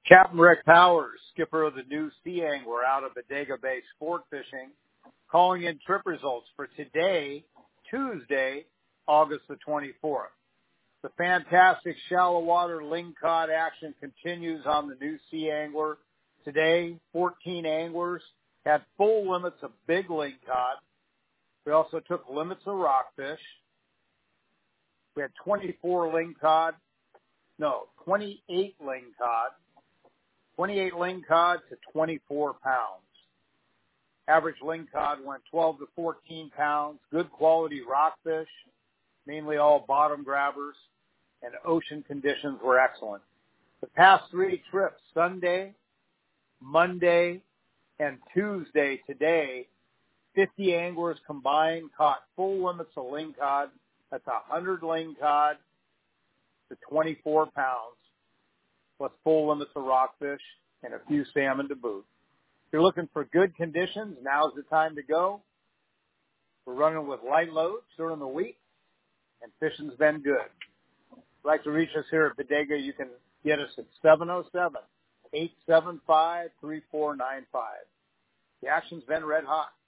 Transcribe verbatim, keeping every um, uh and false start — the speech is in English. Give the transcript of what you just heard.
Captain Rick Powers, skipper of the new Sea Angler out of Bodega Bay Sport Fishing, calling in trip results for today, Tuesday, August the twenty-fourth. The fantastic shallow water lingcod action continues on the new Sea Angler. Today, fourteen anglers had full limits of big lingcod. We also took limits of rockfish. We had twenty-four lingcod, no, twenty-eight lingcod, twenty-eight lingcod to twenty-four pounds. Average lingcod went twelve to fourteen pounds. Good quality rockfish, mainly all bottom grabbers, and ocean conditions were excellent. The past three trips, Sunday, Monday, and Tuesday today, fifty anglers combined caught full limits of lingcod. That's one hundred lingcod to twenty-four pounds, plus full limits of rockfish and a few salmon to boot. If you're looking for good conditions, now's the time to go. We're running with light loads during the week, and fishing's been good. If you'd like to reach us here at Bodega, you can get us at seven oh seven, eight seven five, three four nine five. The action's been red hot.